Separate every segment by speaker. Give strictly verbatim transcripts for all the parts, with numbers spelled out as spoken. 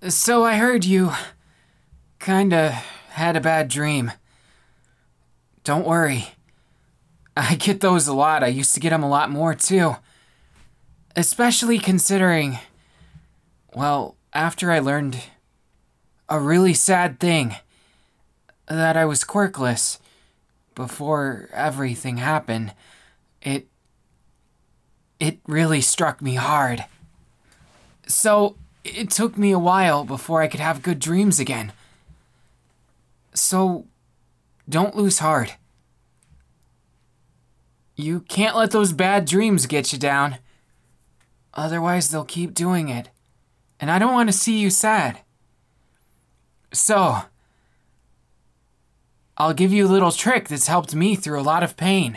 Speaker 1: So I heard you kinda had a bad dream. Don't worry. I get those a lot. I used to get them a lot more too. Especially considering, well, after I learned a really sad thing, that I was quirkless before everything happened, it it really struck me hard. So it took me a while before I could have good dreams again. So don't lose heart. You can't let those bad dreams get you down. Otherwise, they'll keep doing it. And I don't want to see you sad. So, I'll give you a little trick that's helped me through a lot of pain.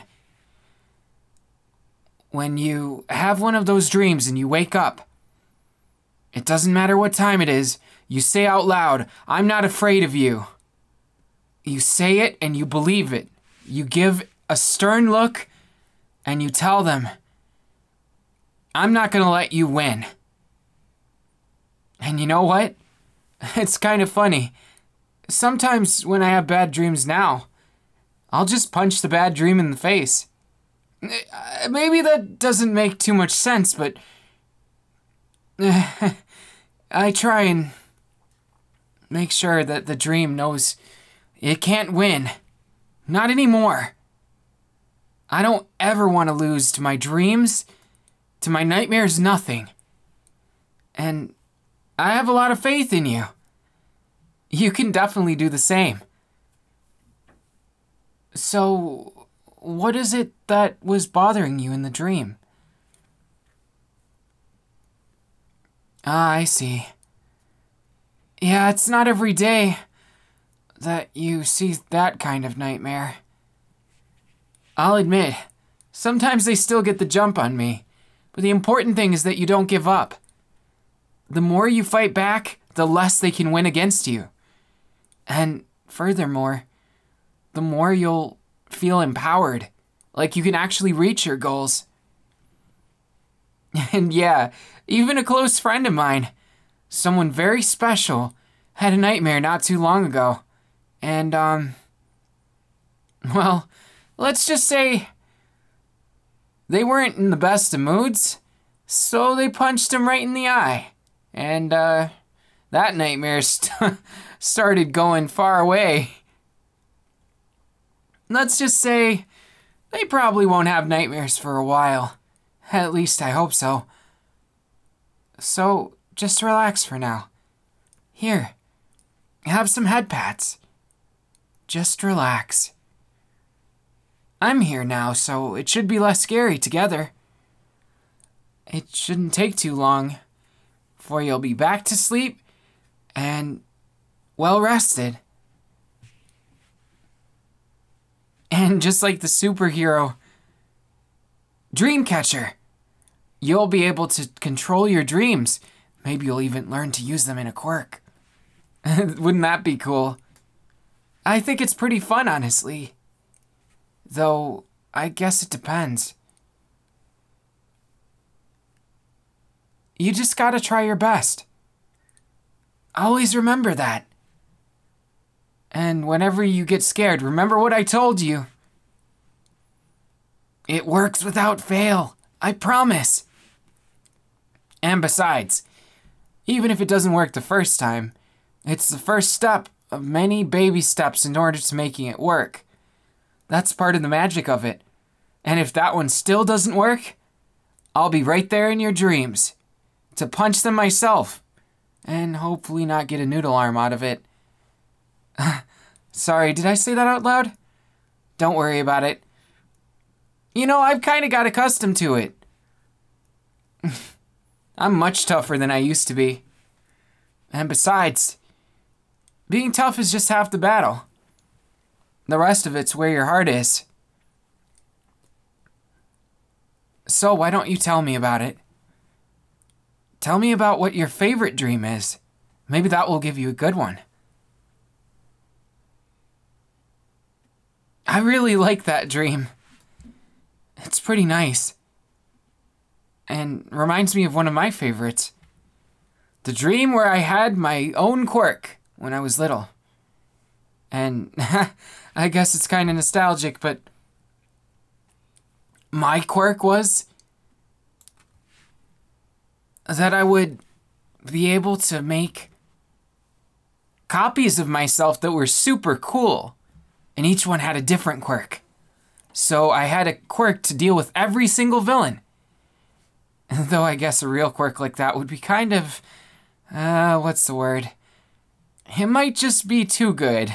Speaker 1: When you have one of those dreams and you wake up, it doesn't matter what time it is, you say out loud, "I'm not afraid of you." You say it and you believe it. You give a stern look and you tell them, "I'm not gonna let you win." And you know what? It's kind of funny. Sometimes when I have bad dreams now, I'll just punch the bad dream in the face. Maybe that doesn't make too much sense, but I try and make sure that the dream knows it can't win. Not anymore. I don't ever want to lose to my dreams, to my nightmares, nothing. And I have a lot of faith in you. You can definitely do the same. So, what is it that was bothering you in the dream? Ah, I see. Yeah, it's not every day that you see that kind of nightmare. I'll admit, sometimes they still get the jump on me, but the important thing is that you don't give up. The more you fight back, the less they can win against you. And furthermore, the more you'll feel empowered, like you can actually reach your goals. And yeah, even a close friend of mine, someone very special, had a nightmare not too long ago. And, um, well, let's just say they weren't in the best of moods, so they punched him right in the eye. And, uh, that nightmare st- started going far away. Let's just say they probably won't have nightmares for a while. At least I hope so. So, just relax for now. Here, have some head pats. Just relax. I'm here now, so it should be less scary together. It shouldn't take too long, for you'll be back to sleep and well rested. And just like the superhero Dreamcatcher, you'll be able to control your dreams. Maybe you'll even learn to use them in a quirk. Wouldn't that be cool? I think it's pretty fun, honestly. Though, I guess it depends. You just gotta try your best. Always remember that. And whenever you get scared, remember what I told you. It works without fail. I promise. And besides, even if it doesn't work the first time, it's the first step of many baby steps in order to making it work. That's part of the magic of it. And if that one still doesn't work, I'll be right there in your dreams to punch them myself and hopefully not get a noodle arm out of it. Sorry, did I say that out loud? Don't worry about it. You know, I've kind of got accustomed to it. I'm much tougher than I used to be. And besides, being tough is just half the battle. The rest of it's where your heart is. So why don't you tell me about it? Tell me about what your favorite dream is. Maybe that will give you a good one. I really like that dream. It's pretty nice. And reminds me of one of my favorites. The dream where I had my own quirk when I was little. And I guess it's kind of nostalgic, but my quirk was that I would be able to make copies of myself that were super cool, and each one had a different quirk. So I had a quirk to deal with every single villain. Though I guess a real quirk like that would be kind of, uh, what's the word? It might just be too good.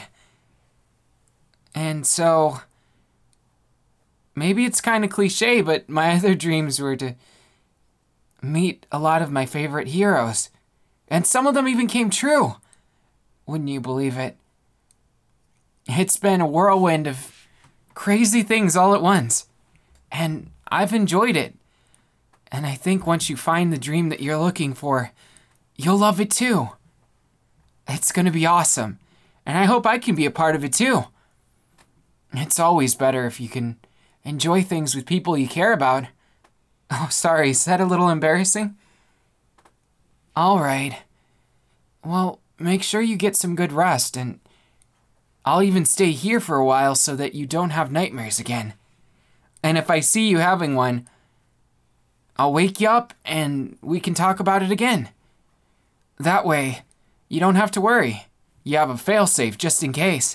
Speaker 1: And so, maybe it's kind of cliche, but my other dreams were to meet a lot of my favorite heroes. And some of them even came true. Wouldn't you believe it? It's been a whirlwind of crazy things all at once. And I've enjoyed it. And I think once you find the dream that you're looking for, you'll love it too. It's going to be awesome. And I hope I can be a part of it too. It's always better if you can enjoy things with people you care about. Oh, sorry, is that a little embarrassing? All right. Well, make sure you get some good rest, and I'll even stay here for a while so that you don't have nightmares again. And if I see you having one, I'll wake you up and we can talk about it again. That way, you don't have to worry. You have a failsafe just in case.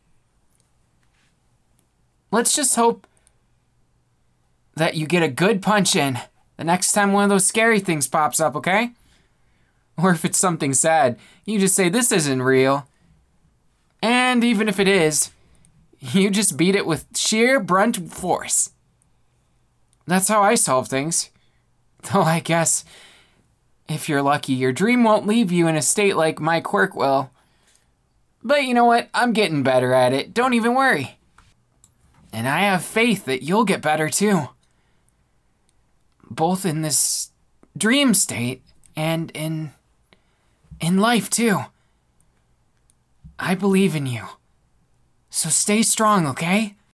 Speaker 1: Let's just hope that you get a good punch in the next time one of those scary things pops up, okay? Or if it's something sad, you just say, this isn't real. And even if it is, you just beat it with sheer brunt force. That's how I solve things. Though I guess, if you're lucky, your dream won't leave you in a state like my quirk will. But you know what? I'm getting better at it. Don't even worry. And I have faith that you'll get better too. Both in this dream state and in in life too. I believe in you. So stay strong, okay?